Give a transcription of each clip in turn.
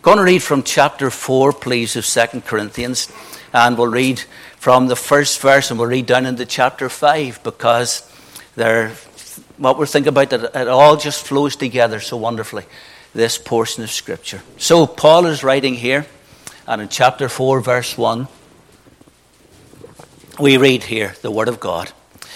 going to read from chapter 4, please, of 2 Corinthians. And we'll read from the first verse and we'll read down into chapter 5 because what we're thinking about, that it all just flows together so wonderfully, this portion of Scripture. So Paul is writing here, and in chapter 4, verse 1, we read here the Word of God.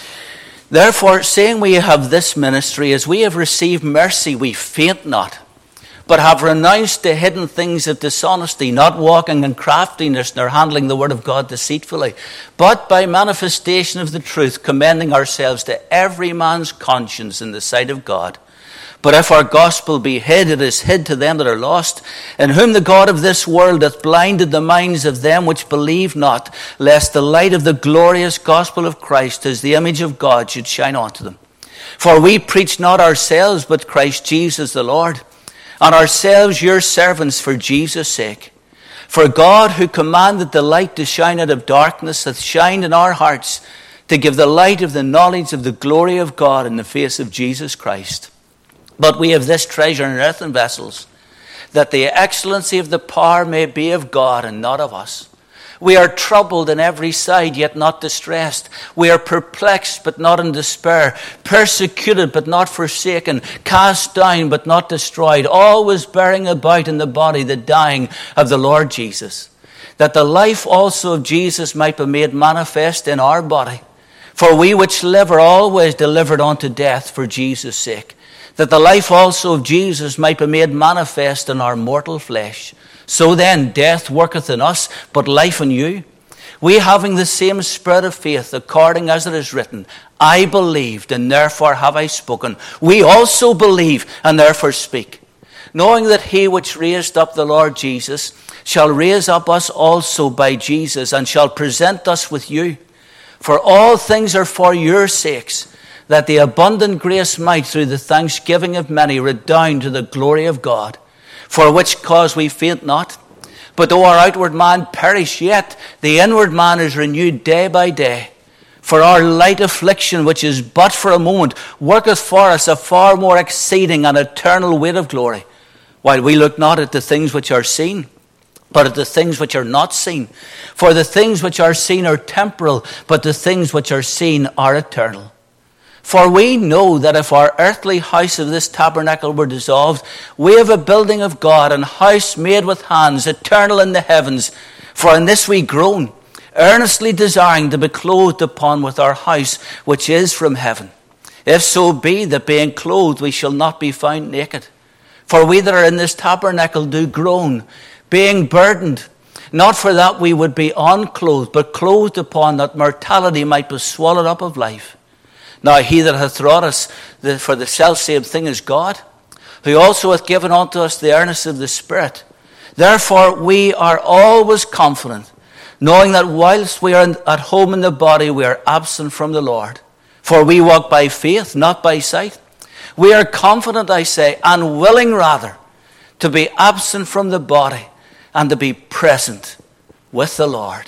Therefore, seeing we have this ministry, as we have received mercy, we faint not, but have renounced the hidden things of dishonesty, not walking in craftiness, nor handling the word of God deceitfully, but by manifestation of the truth, commending ourselves to every man's conscience in the sight of God. But if our gospel be hid, it is hid to them that are lost, in whom the God of this world hath blinded the minds of them which believe not, lest the light of the glorious gospel of Christ, as the image of God, should shine unto them. For we preach not ourselves, but Christ Jesus the Lord, and ourselves your servants for Jesus' sake. For God, who commanded the light to shine out of darkness, hath shined in our hearts to give the light of the knowledge of the glory of God in the face of Jesus Christ. But we have this treasure in earthen vessels, that the excellency of the power may be of God and not of us. We are troubled in every side, yet not distressed. We are perplexed, but not in despair. Persecuted, but not forsaken. Cast down, but not destroyed. Always bearing about in the body the dying of the Lord Jesus, that the life also of Jesus might be made manifest in our body. For we which live are always delivered unto death for Jesus' sake, that the life also of Jesus might be made manifest in our mortal flesh. So then, death worketh in us, but life in you. We having the same spirit of faith, according as it is written, I believed, and therefore have I spoken. We also believe, and therefore speak. Knowing that he which raised up the Lord Jesus shall raise up us also by Jesus, and shall present us with you. For all things are for your sakes, that the abundant grace might, through the thanksgiving of many, redound to the glory of God. For which cause we faint not. But though our outward man perish, yet the inward man is renewed day by day. For our light affliction, which is but for a moment, worketh for us a far more exceeding and eternal weight of glory. While we look not at the things which are seen, but at the things which are not seen. For the things which are seen are temporal, but the things which are seen are eternal. For we know that if our earthly house of this tabernacle were dissolved, we have a building of God, an house made with hands, eternal in the heavens. For in this we groan, earnestly desiring to be clothed upon with our house, which is from heaven. If so be that being clothed we shall not be found naked. For we that are in this tabernacle do groan, being burdened, not for that we would be unclothed, but clothed upon, that mortality might be swallowed up of life. Now he that hath wrought us for the selfsame thing is God, who also hath given unto us the earnest of the Spirit. Therefore we are always confident, knowing that whilst we are at home in the body, we are absent from the Lord. For we walk by faith, not by sight. We are confident, I say, and willing rather, to be absent from the body and to be present with the Lord.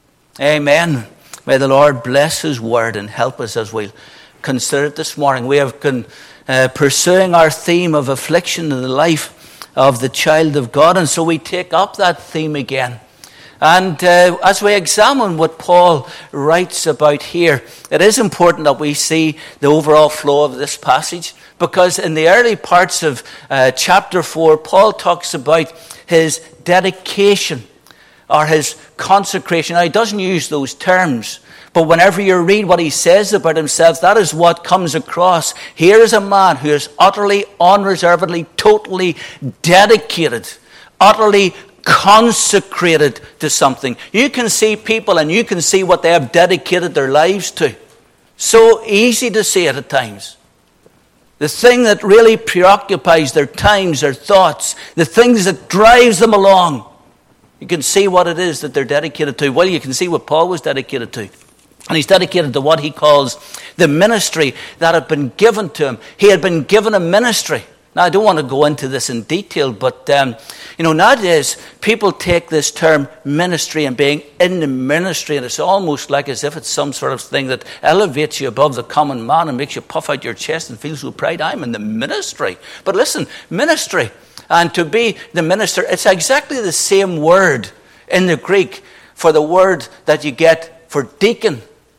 Amen. May the Lord bless his word and help us as we consider it this morning. We have been pursuing our theme of affliction in the life of the child of God, and so we take up that theme again. And as we examine what Paul writes about here, it is important that we see the overall flow of this passage, because in the early parts of chapter 4, Paul talks about his dedication or his consecration. Now, he doesn't use those terms, but whenever you read what he says about himself, that is what comes across. Here is a man who is utterly, unreservedly, totally dedicated, utterly consecrated to something. You can see people and you can see what they have dedicated their lives to. So easy to see it at times. The thing that really preoccupies their times, their thoughts, the things that drives them along. You can see what it is that they're dedicated to. Well, you can see what Paul was dedicated to. And he's dedicated to what he calls the ministry that had been given to him. He had been given a ministry. Now, I don't want to go into this in detail, but, nowadays people take this term ministry and being in the ministry, and it's almost like as if it's some sort of thing that elevates you above the common man and makes you puff out your chest and feel so proud. I'm in the ministry. But listen, ministry And to be the minister, it's exactly the same word in the Greek for the word that you get for deacon.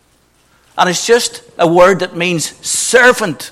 And it's just a word that means servant.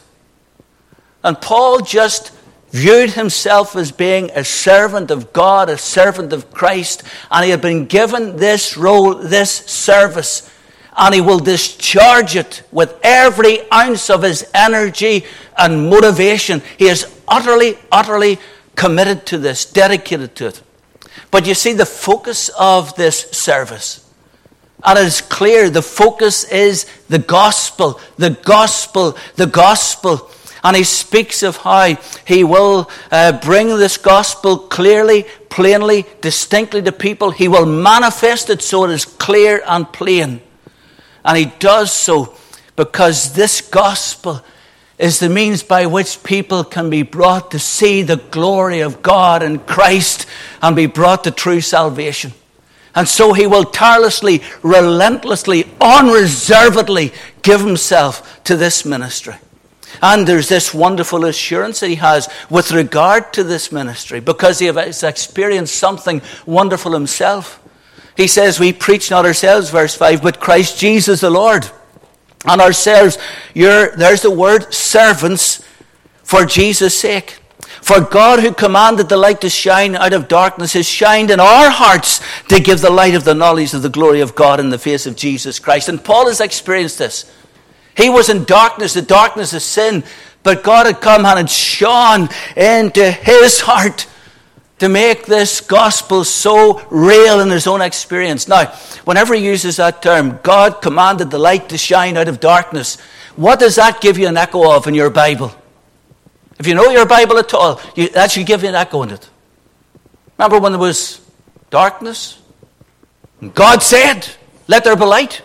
And Paul just viewed himself as being a servant of God, a servant of Christ, and he had been given this role, this service, and he will discharge it with every ounce of his energy and motivation. He is utterly, utterly committed to this, dedicated to it. But you see the focus of this service, and it is clear the focus is the gospel, the gospel, the gospel. And he speaks of how he will bring this gospel clearly, plainly, distinctly to people. He will manifest it so it is clear and plain. And he does so because this gospel is the means by which people can be brought to see the glory of God in Christ and be brought to true salvation. And so he will tirelessly, relentlessly, unreservedly give himself to this ministry. And there's this wonderful assurance that he has with regard to this ministry because he has experienced something wonderful himself. He says, we preach not ourselves, verse 5, but Christ Jesus the Lord. And ourselves, there's the word servants for Jesus' sake. For God who commanded the light to shine out of darkness has shined in our hearts to give the light of the knowledge of the glory of God in the face of Jesus Christ. And Paul has experienced this. He was in darkness, the darkness of sin, but God had come and had shone into his heart to make this gospel so real in his own experience. Now, whenever he uses that term, God commanded the light to shine out of darkness, what does that give you an echo of in your Bible? If you know your Bible at all, that should give you an echo in it. Remember when there was darkness? And God said, let there be light.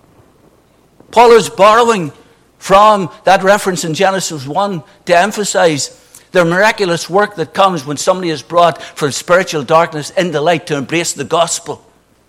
Paul is borrowing from that reference in Genesis 1 to emphasize the miraculous work that comes when somebody is brought from spiritual darkness into light to embrace the gospel.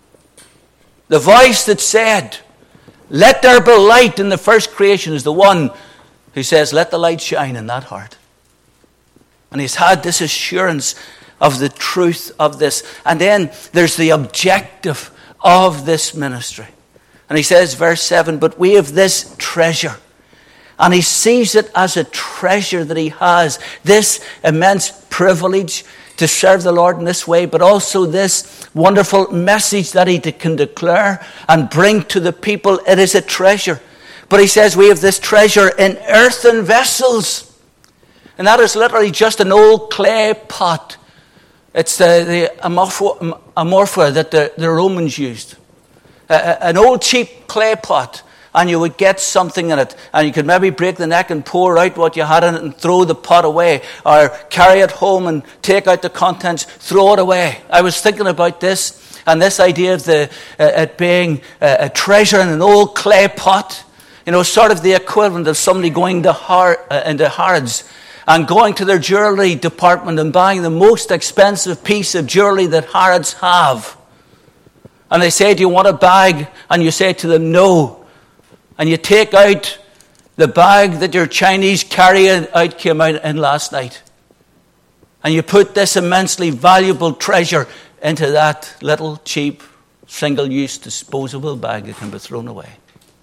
The voice that said, let there be light in the first creation is the one who says, let the light shine in that heart. And he's had this assurance of the truth of this. And then there's the objective of this ministry. And he says, verse 7, but we have this treasure. And he sees it as a treasure that he has, this immense privilege to serve the Lord in this way, but also this wonderful message that he can declare and bring to the people. It is a treasure. But he says we have this treasure in earthen vessels. And that is literally just an old clay pot. It's the amorpha that the Romans used. An old cheap clay pot, and you would get something in it, and you could maybe break the neck and pour out what you had in it and throw the pot away, or carry it home and take out the contents, throw it away. I was thinking about this, and this idea of it being a treasure in an old clay pot, sort of the equivalent of somebody going into Harrods and going to their jewelry department and buying the most expensive piece of jewelry that Harrods have. And they say, do you want a bag? And you say to them, no. And you take out the bag that your Chinese carry-out came out in last night. And you put this immensely valuable treasure into that little cheap, single-use, disposable bag that can be thrown away.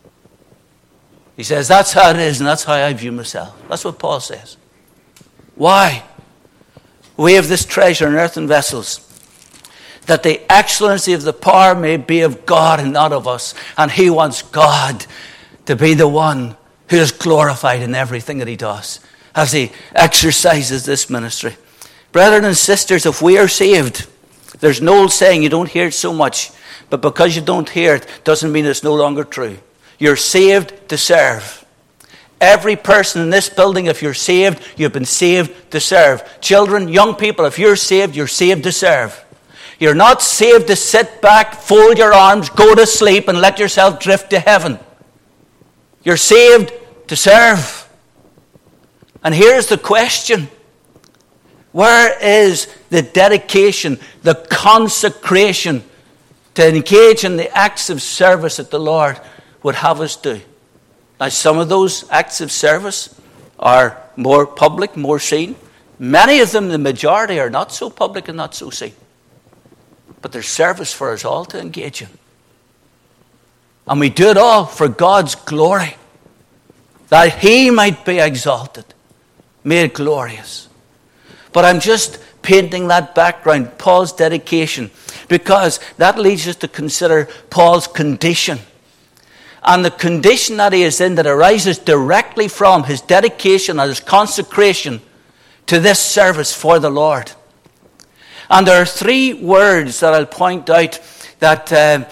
He says, that's how it is, and that's how I view myself. That's what Paul says. Why? We have this treasure in earthen vessels, that the excellency of the power may be of God and not of us. And he wants God to be the one who is glorified in everything that he does as he exercises this ministry. Brethren and sisters, if we are saved, there's an old saying, you don't hear it so much, but because you don't hear it doesn't mean it's no longer true. You're saved to serve. Every person in this building, if you're saved, you've been saved to serve. Children, young people, if you're saved to serve. You're not saved to sit back, fold your arms, go to sleep, and let yourself drift to heaven. You're saved to serve. And here's the question. Where is the dedication, the consecration to engage in the acts of service that the Lord would have us do? Now, some of those acts of service are more public, more seen. Many of them, the majority, are not so public and not so seen. But there's service for us all to engage in. And we do it all for God's glory, that He might be exalted, made glorious. But I'm just painting that background, Paul's dedication, because that leads us to consider Paul's condition. And the condition that he is in that arises directly from his dedication and his consecration to this service for the Lord. And there are three words that I'll point out that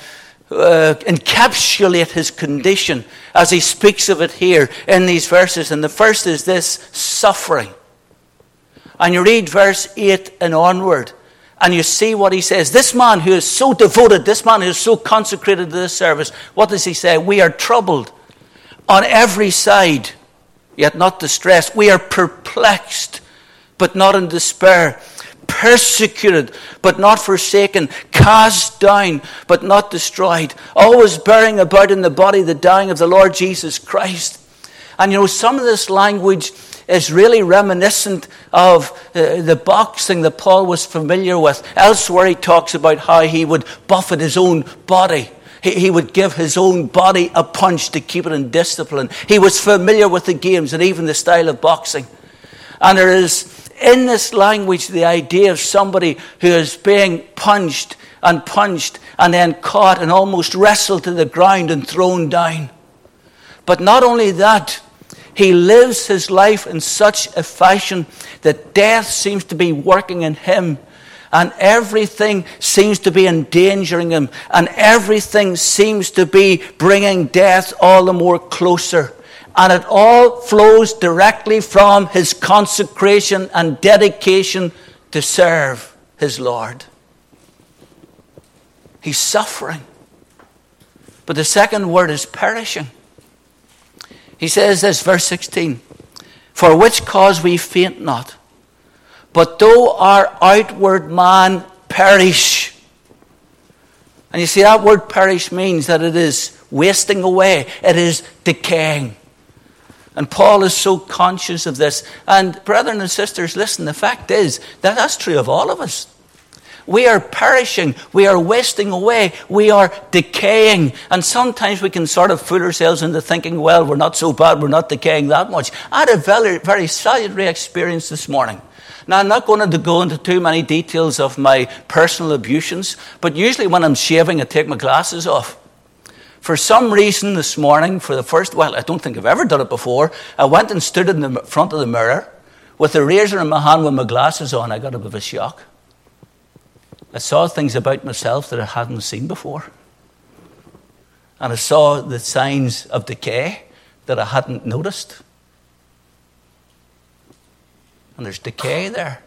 encapsulate his condition as he speaks of it here in these verses. And the first is this: suffering. And you read verse 8 and onward, and you see what he says. This man who is so devoted, this man who is so consecrated to this service, what does he say? We are troubled on every side, yet not distressed. We are perplexed, but not in despair. Persecuted, but not forsaken. Cast down, but not destroyed. Always bearing about in the body the dying of the Lord Jesus Christ. And you know, some of this language is really reminiscent of the boxing that Paul was familiar with. Elsewhere he talks about how he would buffet his own body. He would give his own body a punch to keep it in discipline. He was familiar with the games and even the style of boxing. And there is in this language the idea of somebody who is being punched and then caught and almost wrestled to the ground and thrown down. But not only that, he lives his life in such a fashion that death seems to be working in him, and everything seems to be endangering him, and everything seems to be bringing death all the more closer. And it all flows directly from his consecration and dedication to serve his Lord. He's suffering. But the second word is perishing. He says this, verse 16, for which cause we faint not, but though our outward man perish. And you see, that word perish means that it is wasting away. It is decaying. And Paul is so conscious of this. And brethren and sisters, listen, the fact is that that's true of all of us. We are perishing. We are wasting away. We are decaying. And sometimes we can sort of fool ourselves into thinking, well, we're not so bad. We're not decaying that much. I had a very, very salutary experience this morning. Now, I'm not going to go into too many details of my personal abusions, but usually when I'm shaving, I take my glasses off. For some reason this morning, I don't think I've ever done it before, I went and stood in the front of the mirror with a razor in my hand with my glasses on. I got a bit of a shock. I saw things about myself that I hadn't seen before. And I saw the signs of decay that I hadn't noticed. And there's decay there.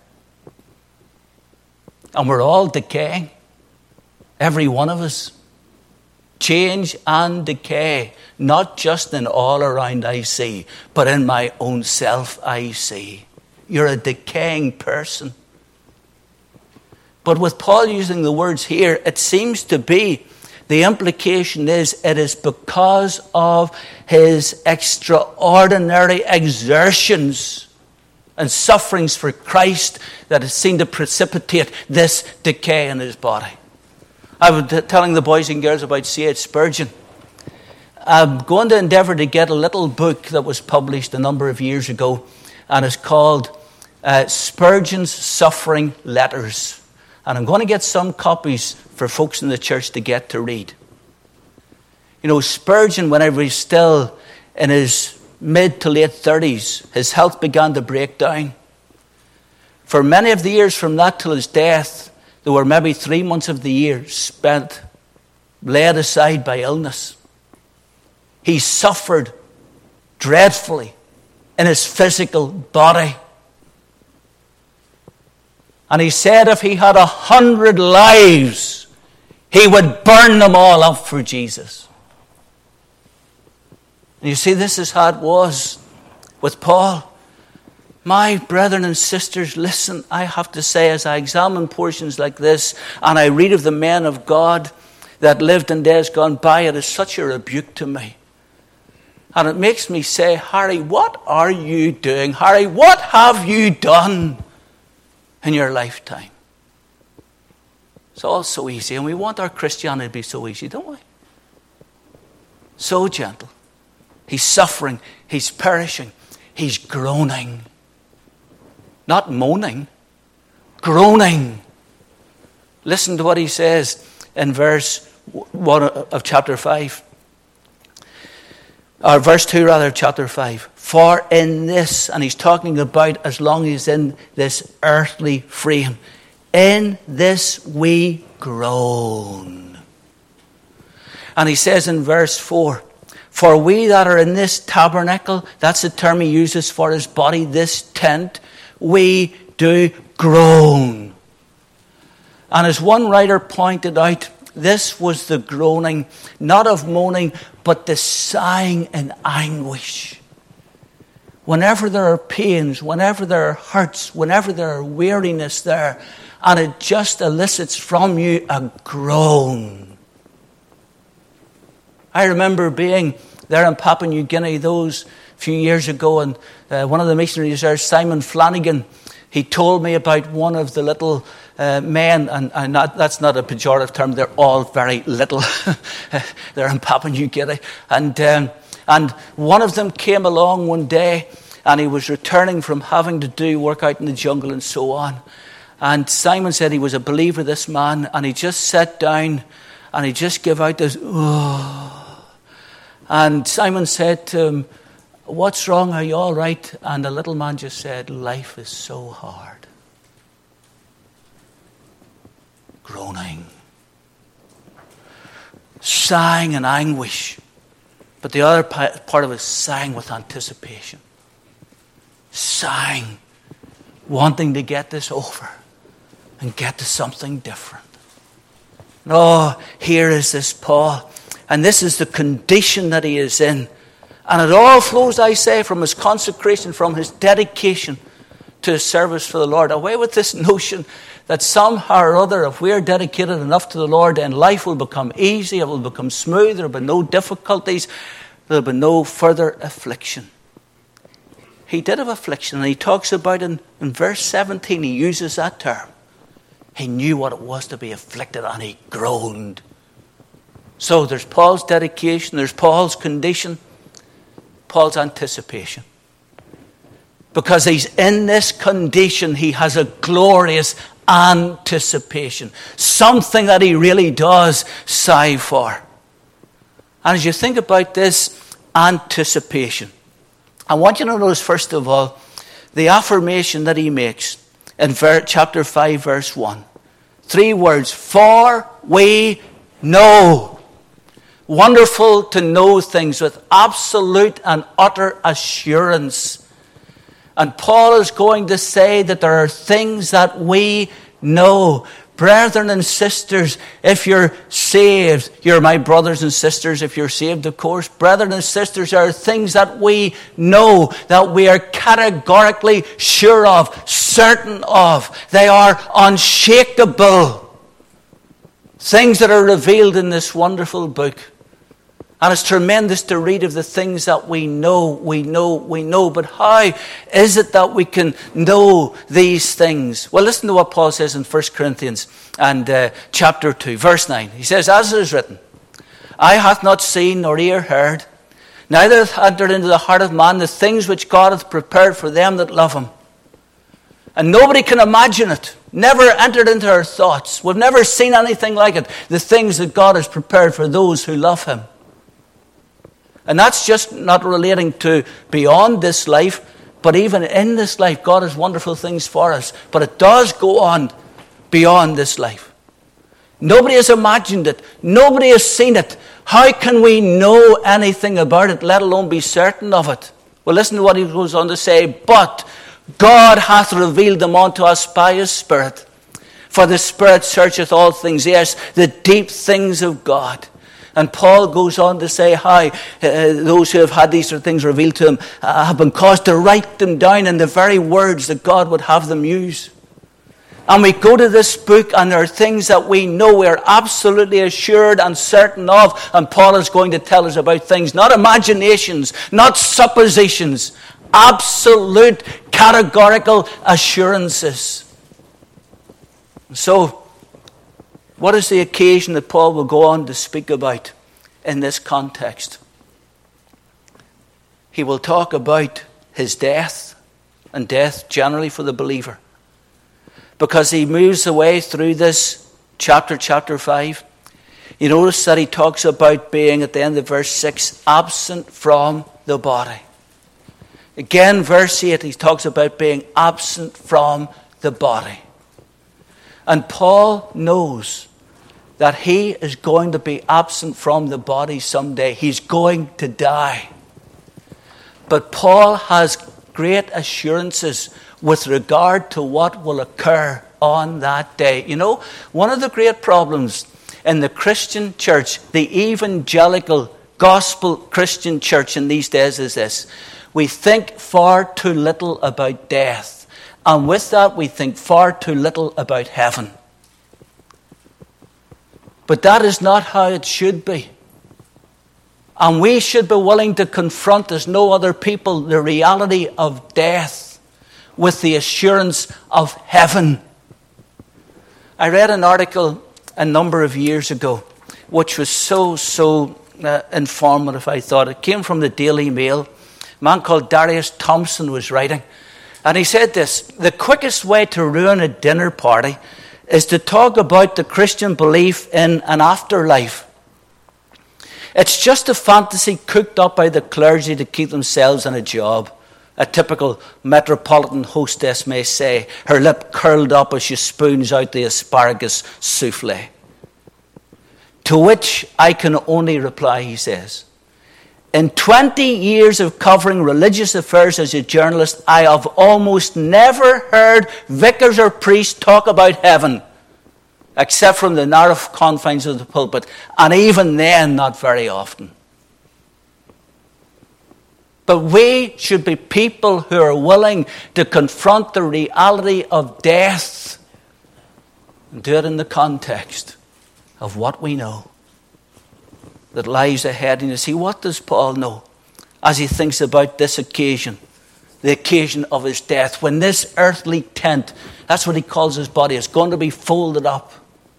And we're all decaying. Every one of us. Change and decay, not just in all around I see, but in my own self I see. You're a decaying person. But with Paul using the words here, it seems to be, the implication is, it is because of his extraordinary exertions and sufferings for Christ that it seemed to precipitate this decay in his body. I was telling the boys and girls about C.H. Spurgeon. I'm going to endeavour to get a little book that was published a number of years ago, and it's called Spurgeon's Suffering Letters. And I'm going to get some copies for folks in the church to get to read. You know, Spurgeon, whenever he's still in his mid to late 30s, his health began to break down. For many of the years from that till his death, there were maybe 3 months of the year spent laid aside by illness. He suffered dreadfully in his physical body. And he said if he had 100 lives, he would burn them all up for Jesus. And you see, this is how it was with Paul. My brethren and sisters, listen, I have to say, as I examine portions like this, and I read of the men of God that lived in days gone by, it is such a rebuke to me. And it makes me say, Harry, what are you doing? Harry, what have you done? in your lifetime. It's all so easy, and we want our Christianity to be so easy, don't we? So gentle. He's suffering. He's perishing. He's groaning. Not moaning. Groaning. Listen to what he says in verse 1 of chapter 5. Or verse 2 rather of chapter 5. For in this, and he's talking about as long as he's in this earthly frame, in this we groan. And he says in verse 4, for we that are in this tabernacle, that's the term he uses for his body, this tent, we do groan. And as one writer pointed out, this was the groaning, not of moaning, but the sighing in anguish. Whenever there are pains, whenever there are hurts, whenever there are weariness there, and it just elicits from you a groan. I remember being there in Papua New Guinea those few years ago, and one of the missionaries there, Simon Flanagan, he told me about one of the little men, and that's not a pejorative term, they're all very little. They're in Papua New Guinea. And one of them came along one day, and he was returning from having to do work out in the jungle and so on. And Simon said he was a believer, this man, and he just sat down, and he just gave out this, oh. And Simon said to him, what's wrong? Are you all right? And the little man just said, life is so hard. Groaning. Sighing in anguish. But the other part of it is sighing with anticipation. Sighing, wanting to get this over and get to something different. Oh, here is this Paul. And this is the condition that he is in. And it all flows, I say, from his consecration, from his dedication to his service for the Lord. Away with this notion that somehow or other, if we're dedicated enough to the Lord, then life will become easy, it will become smooth, there will be no difficulties, there will be no further affliction. He did have affliction, and he talks about in verse 17, he uses that term. He knew what it was to be afflicted, and he groaned. So there's Paul's dedication, there's Paul's condition, Paul's anticipation. Because he's in this condition, he has a glorious anticipation. Something that he really does sigh for. And as you think about this anticipation, I want you to notice, first of all, the affirmation that he makes in chapter 5, verse 1. 3 words, for we know. Wonderful to know things with absolute and utter assurance. And Paul is going to say that there are things that we know. Brethren and sisters, if you're saved, you're my brothers and sisters if you're saved, of course. Brethren and sisters, there are things that we know, that we are categorically sure of, certain of. They are unshakable. Things that are revealed in this wonderful book. And it's tremendous to read of the things that we know. But how is it that we can know these things? Well, listen to what Paul says in 1 Corinthians and chapter 2, verse 9. He says, as it is written, eye hath not seen nor ear heard, neither hath entered into the heart of man the things which God hath prepared for them that love him. And nobody can imagine it. Never entered into our thoughts. We've never seen anything like it. The things that God has prepared for those who love him. And that's just not relating to beyond this life, but even in this life, God has wonderful things for us. But it does go on beyond this life. Nobody has imagined it. Nobody has seen it. How can we know anything about it, let alone be certain of it? Well, listen to what he goes on to say. But God hath revealed them unto us by his Spirit. For the Spirit searcheth all things, yes, the deep things of God. And Paul goes on to say how those who have had these sort of things revealed to them have been caused to write them down in the very words that God would have them use. And we go to this book and there are things that we know, we are absolutely assured and certain of. And Paul is going to tell us about things, not imaginations, not suppositions, absolute categorical assurances. So, what is the occasion that Paul will go on to speak about in this context? He will talk about his death, and death generally for the believer. Because he moves away through this chapter 5. You notice that he talks about being, at the end of verse 6, absent from the body. Again, verse 8, he talks about being absent from the body. And Paul knows that he is going to be absent from the body someday. He's going to die. But Paul has great assurances with regard to what will occur on that day. You know, one of the great problems in the Christian church, the evangelical gospel Christian church in these days is this. We think far too little about death. And with that, we think far too little about heaven. But that is not how it should be. And we should be willing to confront, as no other people, the reality of death with the assurance of heaven. I read an article a number of years ago, which was so informative, I thought. It came from the Daily Mail. A man called Darius Thompson was writing. And he said this: the quickest way to ruin a dinner party is to talk about the Christian belief in an afterlife. It's just a fantasy cooked up by the clergy to keep themselves in a job. A typical metropolitan hostess may say, her lip curled up as she spoons out the asparagus souffle. To which I can only reply, he says, in 20 years of covering religious affairs as a journalist, I have almost never heard vicars or priests talk about heaven, except from the narrow confines of the pulpit, and even then not very often. But we should be people who are willing to confront the reality of death and do it in the context of what we know that lies ahead. And you see, what does Paul know as he thinks about this occasion, the occasion of his death, when this earthly tent, that's what he calls his body, is going to be folded up?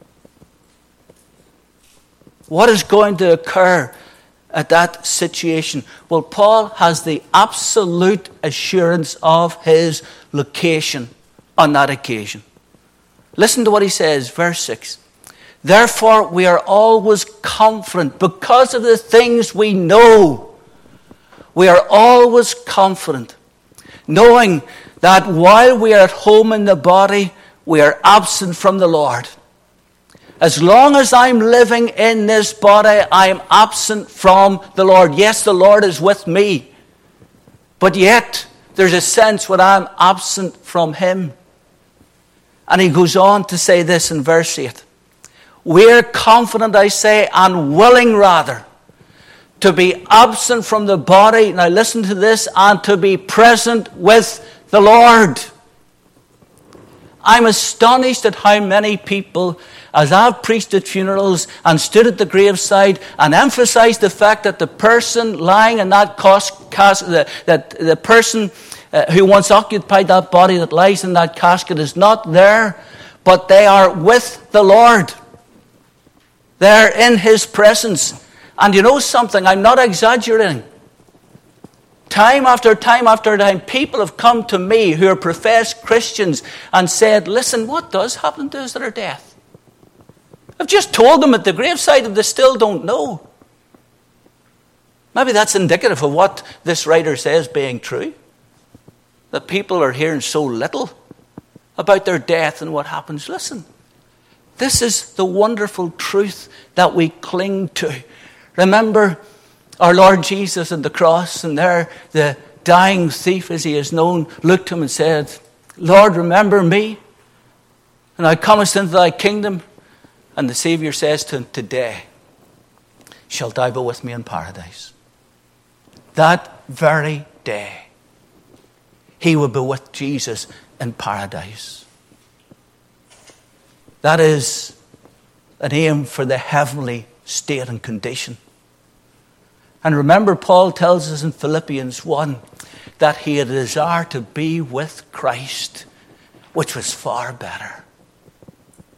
What is going to occur at that situation? Well, Paul has the absolute assurance of his location on that occasion. Listen to what he says, verse 6. Therefore, we are always confident because of the things we know. We are always confident, knowing that while we are at home in the body, we are absent from the Lord. As long as I'm living in this body, I am absent from the Lord. Yes, the Lord is with me. But yet, there's a sense when I'm absent from Him. And he goes on to say this in verse 8. We're confident, I say, and willing rather, to be absent from the body, now listen to this, and to be present with the Lord. I'm astonished at how many people, as I've preached at funerals and stood at the graveside and emphasized the fact that the person lying in that casket, that the person who once occupied that body that lies in that casket is not there, but they are with the Lord. They're in His presence. And you know something, I'm not exaggerating. Time after time after time, people have come to me who are professed Christians and said, listen, what does happen to us at our death? I've just told them at the graveside and they still don't know. Maybe that's indicative of what this writer says being true. That people are hearing so little about their death and what happens. Listen, this is the wonderful truth that we cling to. Remember our Lord Jesus at the cross, and there the dying thief, as he is known, looked to him and said, Lord, remember me, and thou comest into thy kingdom. And the Savior says to him, today shalt thou be with me in paradise. That very day, he will be with Jesus in paradise. That is an aim for the heavenly state and condition. And remember, Paul tells us in Philippians 1 that he had a desire to be with Christ, which was far better.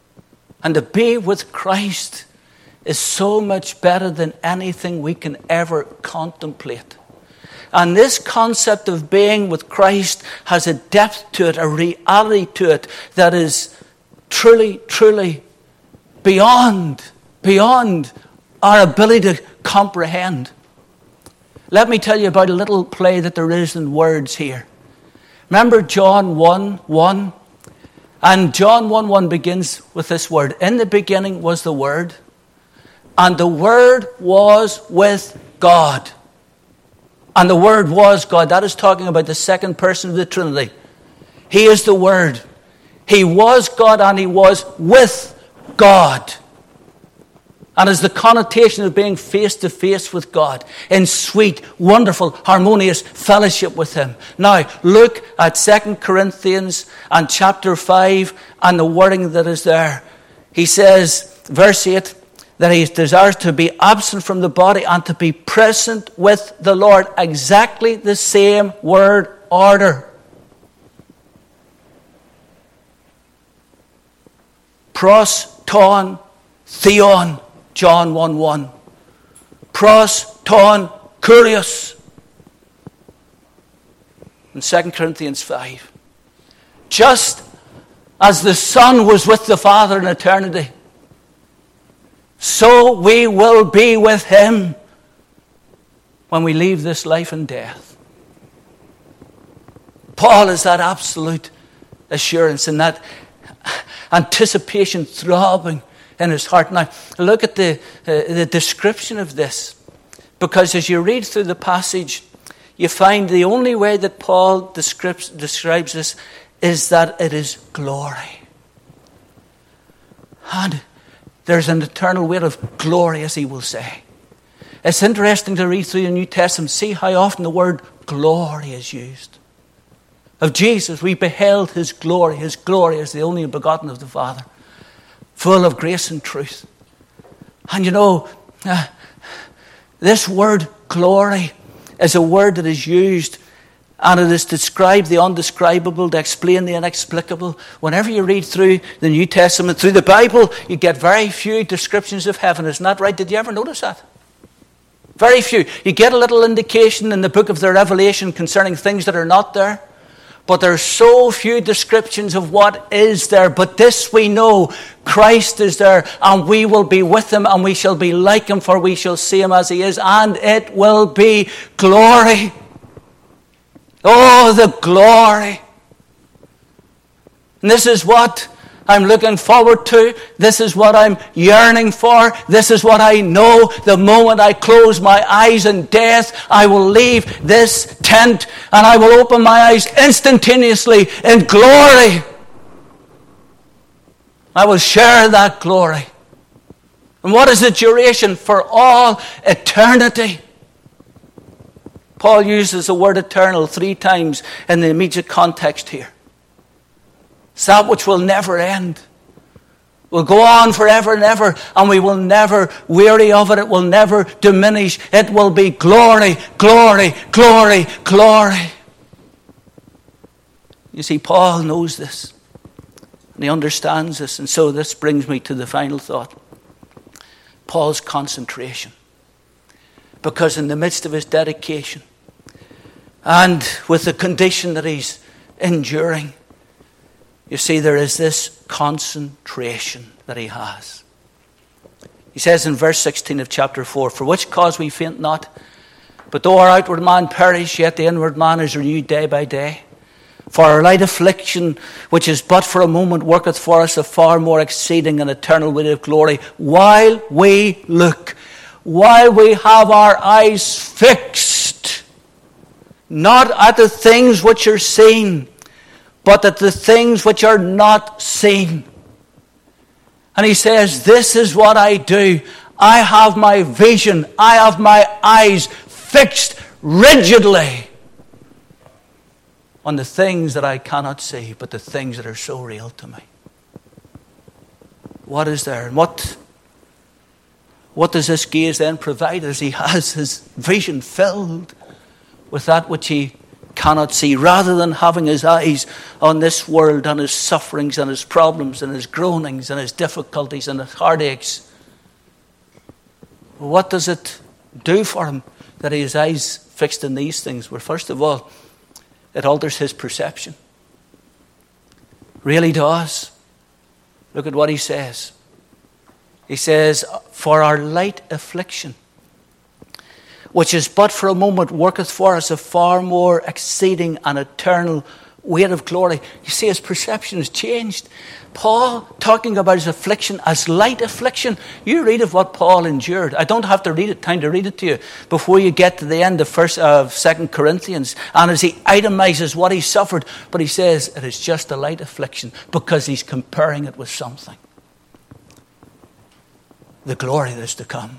And to be with Christ is so much better than anything we can ever contemplate. And this concept of being with Christ has a depth to it, a reality to it that is truly, truly beyond our ability to comprehend. Let me tell you about a little play that there is in words here. Remember John 1:1? And John 1:1 begins with this word. In the beginning was the Word, and the Word was with God. And the Word was God. That is talking about the second person of the Trinity. He is the Word. He was God and He was with God. And is the connotation of being face to face with God in sweet, wonderful, harmonious fellowship with Him. Now, look at 2 Corinthians and chapter 5 and the wording that is there. He says, verse 8, that he desires to be absent from the body and to be present with the Lord. Exactly the same word order. Pros, ton, theon. John 1:1. Pros, ton, kurios. In 2 Corinthians 5. Just as the Son was with the Father in eternity, so we will be with Him when we leave this life and death. Paul has that absolute assurance and that anticipation throbbing in his heart. Now, look at the description of this. Because as you read through the passage, you find the only way that Paul describes this is that it is glory. And there's an eternal weight of glory, as he will say. It's interesting to read through the New Testament, see how often the word glory is used. Of Jesus, we beheld His glory as the only begotten of the Father, full of grace and truth. And you know, this word glory is a word that is used and it is to describe the undescribable, to explain the inexplicable. Whenever you read through the New Testament, through the Bible, you get very few descriptions of heaven. Isn't that right? Did you ever notice that? Very few. You get a little indication in the book of the Revelation concerning things that are not there. But there are so few descriptions of what is there. But this we know, Christ is there, and we will be with Him, and we shall be like Him, for we shall see Him as He is, and it will be glory. Oh, the glory. And this is what I'm looking forward to. This is what I'm yearning for. This is what I know. The moment I close my eyes in death, I will leave this tent and I will open my eyes instantaneously in glory. I will share that glory. And what is the duration? For all eternity. Paul uses the word eternal 3 times in the immediate context here. It's that which will never end. Will go on forever and ever, and we will never weary of it. It will never diminish. It will be glory, glory, glory, glory. You see, Paul knows this, and he understands this, and so this brings me to the final thought. Paul's concentration. Because in the midst of his dedication, and with the condition that he's enduring, you see, there is this concentration that he has. He says in verse 16 of chapter 4, for which cause we faint not, but though our outward man perish, yet the inward man is renewed day by day. For our light affliction, which is but for a moment, worketh for us a far more exceeding and eternal weight of glory, while we look, while we have our eyes fixed, not at the things which are seen, but at the things which are not seen. And he says, this is what I do. I have my vision. I have my eyes fixed rigidly on the things that I cannot see, but the things that are so real to me. What is there? And what does this gaze then provide as he has his vision filled with that which he cannot see, rather than having his eyes on this world and his sufferings and his problems and his groanings and his difficulties and his heartaches. What does it do for him that he has eyes fixed on these things? Well, first of all, it alters his perception. Really does. Look at what he says. He says, for our light affliction, which is but for a moment, worketh for us a far more exceeding and eternal weight of glory. You see, his perception has changed. Paul, talking about his affliction as light affliction. You read of what Paul endured. I don't have to read it, time to read it to you, before you get to the end of 2 Corinthians. And as he itemizes what he suffered, but he says it is just a light affliction because he's comparing it with something. The glory that is to come.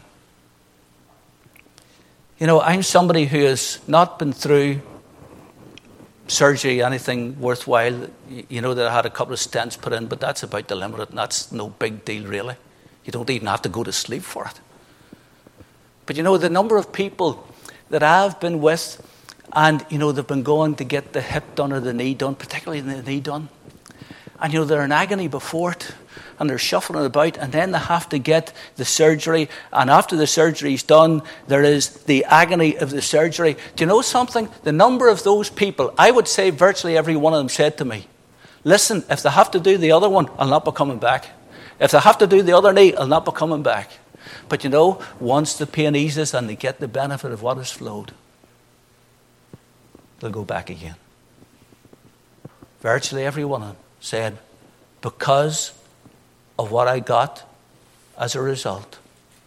You know, I'm somebody who has not been through surgery, anything worthwhile. You know that I had a couple of stents put in, but that's about the limit, and that's no big deal really. You don't even have to go to sleep for it. But you know, the number of people that I've been with, and you know, they've been going to get the hip done or the knee done, particularly the knee done. And you know, they're in agony before it, and they're shuffling about, and then they have to get the surgery, and after the surgery is done, there is the agony of the surgery. Do you know something? The number of those people, I would say virtually every one of them said to me, listen, if they have to do the other one, I'll not be coming back. If they have to do the other knee, I'll not be coming back. But you know, once the pain eases and they get the benefit of what has flowed, they'll go back again. Virtually every one of them said, because of what I got as a result.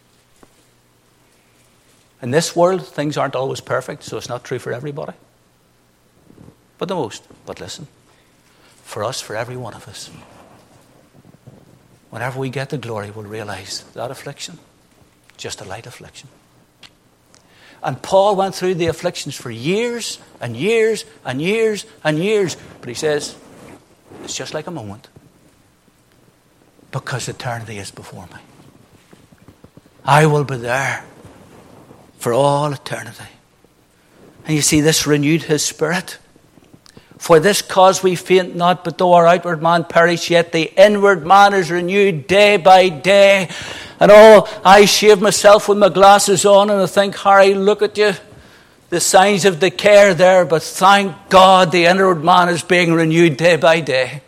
In this world, things aren't always perfect, so it's not true for everybody. But the most. But listen, for us, for every one of us, whenever we get the glory, we'll realize that affliction, just a light affliction. And Paul went through the afflictions for years and years and years and years. But he says, it's just like a moment. Because eternity is before me. I will be there for all eternity. And you see, this renewed his spirit. For this cause we faint not, but though our outward man perish, yet the inward man is renewed day by day. And I shave myself with my glasses on and I think, Harry, look at you. The signs of decay are there, but thank God the inward man is being renewed day by day.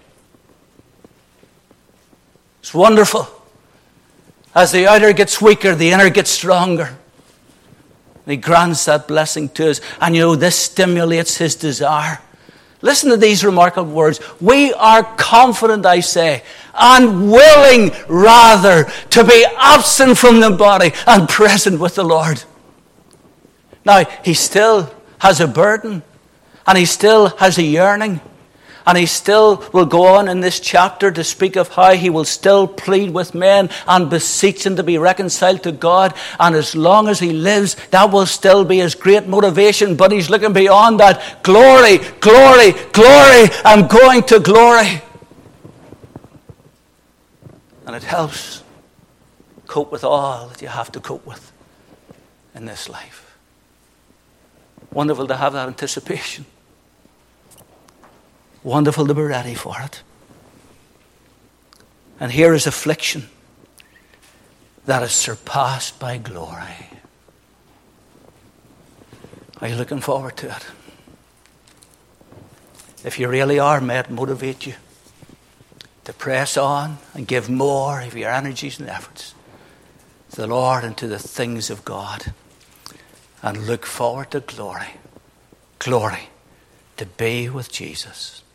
It's wonderful. As the outer gets weaker, the inner gets stronger. And he grants that blessing to us. And you know, this stimulates his desire. Listen to these remarkable words. We are confident, I say, and willing rather to be absent from the body and present with the Lord. Now, he still has a burden, and he still has a yearning, and he still will go on in this chapter to speak of how he will still plead with men and beseech them to be reconciled to God. And as long as he lives, that will still be his great motivation. But he's looking beyond that. Glory, glory, glory. I'm going to glory. And it helps cope with all that you have to cope with in this life. Wonderful to have that anticipation. Wonderful to be ready for it. And here is affliction that is surpassed by glory. Are you looking forward to it? If you really are, may it motivate you to press on and give more of your energies and efforts to the Lord and to the things of God. And look forward to glory. Glory to be with Jesus.